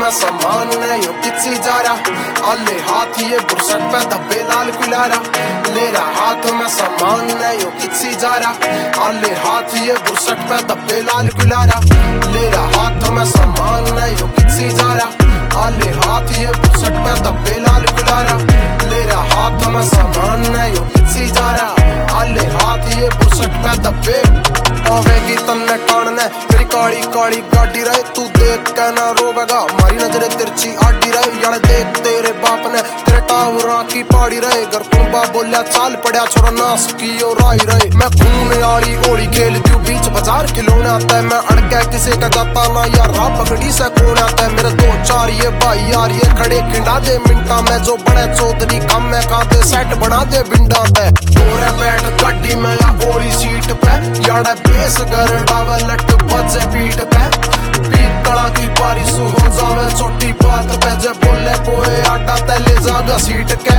में सामान है यो किसी जा रहा, आले हाथ ये बुरसट पे धब्बे लाल गुलारा। लेरा हाथ में सामान है यो किसी जा रहा, आले हाथ ये बुरसट पे धब्बे लाल गुलारा। लेरा हाथ में सामान है यो किसी जा रहा, आले हाथ ये बुरसट पे धब्बे लाल गुलारा। लेरा हाथ में सामान है यो किसी जा रहा, आले हाथ ये बुरसट पे धब्बे। आवेगी तन्ने टाणने तेरी काली काली गाड़ी रहे, तू देख के ना रोवेगा मारी नजरे तिरछी आडी रहे। यार देख तेरे बाप ने तेरे टावरा की पाड़ी रहे, घर कुंबा बोलिया चाल पड़ा छोरा नास की और आई रहे। मैं खून आली ओली खेलती हूँ बीच बाजार खिलौने आता है, मैं अड़के किसी का जाता ना यार राह पकड़ी से कौन आता है। मेरे दो चार ये भाई यार ये खड़े खिंडा दे मिनटा में, जो बड़े चौधरी कम में खाते सेट बना दे बिंडा पे। तोरे बैठ गड्डी में या ओली सीट पे, यार बेस कर डावे लट बजे पीठ पे। पीतला की बारिश हो जावे छोटी बात पे, जे बोले कोई आटा तले जागा सीट के।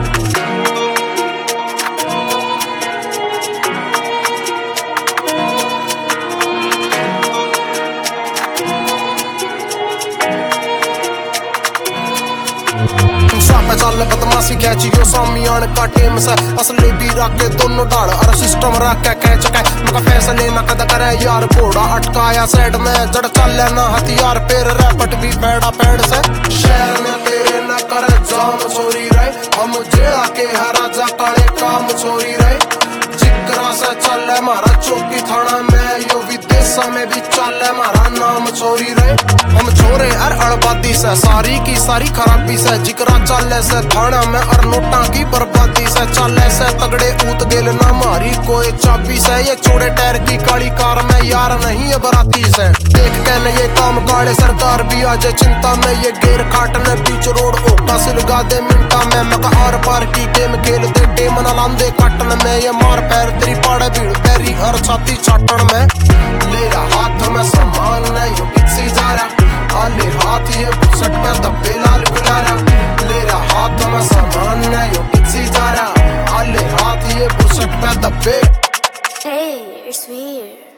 चल बदमाशी कैचियो सामियान का टेम से, असली भी रखे दोनों डाल और सिस्टम रख के कैच के। मका फैसले न कद करे यार घोड़ा अटकाया साइड में, जड़ चल ना हथियार पेर रैपट भी पैड़ा पैड़ से। शहर में तेरे न करे जाम चोरी रहे, हम जेड़ा के है राजा काले काम चोरी रहे। जिगरा से चल मारा चौकी थाना में, यो विदेशा में भी चल मारा नाम चोरी रहे। हम छोरे अर अड़बादी से सारी की सारी खराबी से, जिगरा चले से थाना में और नोटा की बर्बादी से। चले से तगड़े ऊत गेल ना मारी कोई चाबी से, ये छोड़े टायर की काली कार में यार नहीं है बराती से। देख के न ये काम गाड़े सरकार भी आ जाए चिंता में, ये गेर काटने बीच रोड ओका सिलगा दे मिनटा में। मका आर पार की गेम खेल दे टेम न लांदे काटन में, ये मार पैर तेरी पाड़े भीड़ पैरी और छाती चाटन में। लेरा हाथ में सामान है यो किसी जा रहा, आले हाथ ये बुरसट पे धब्बे लाल गुलारा। लेरा हाथ में सामान है यो किसी जा रहा, आले हाथ ये बुरसट पे धब्बे। Hey, it's weird.